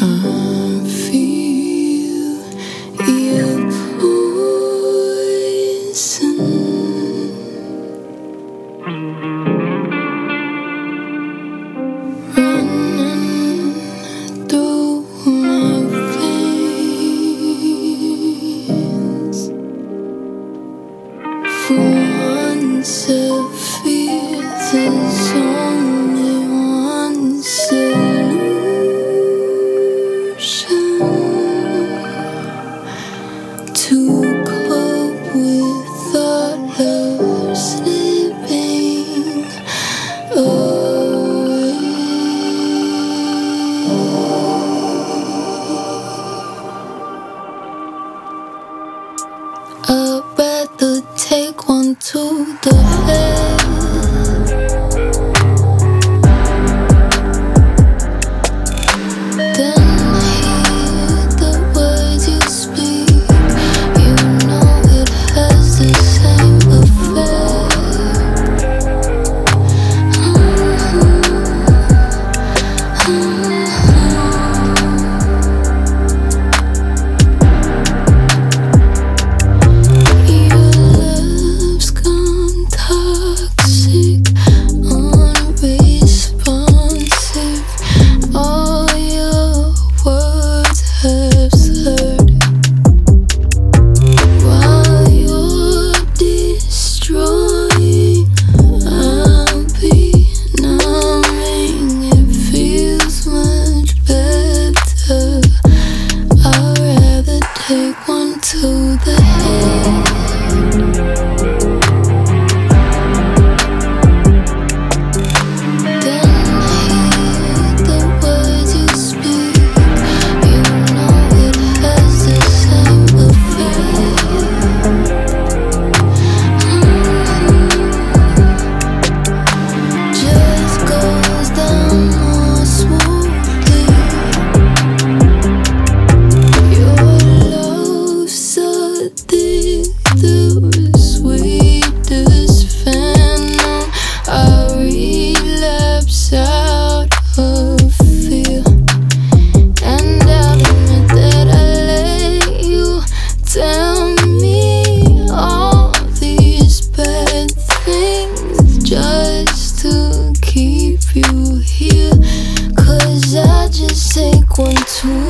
feel your poison running through my veins. For once I feel there's only one solution to cope with thought of slipping away. I'd rather take one to the head than hear the words you speak. You know it has the same effect. Your love's gone toxic, unresponsive. All your words have slurred while you're destroying. I'll be numbing. It feels much better. I'd rather take one to the head than hear the words you speak. You know it has the same effect. Just goes down more smoothly. Your love's so thick, the sweetest phantom. I relapse out of fear, and I'll admit that I let you tell me all these bad things just to keep you here. 'Cause I just take one to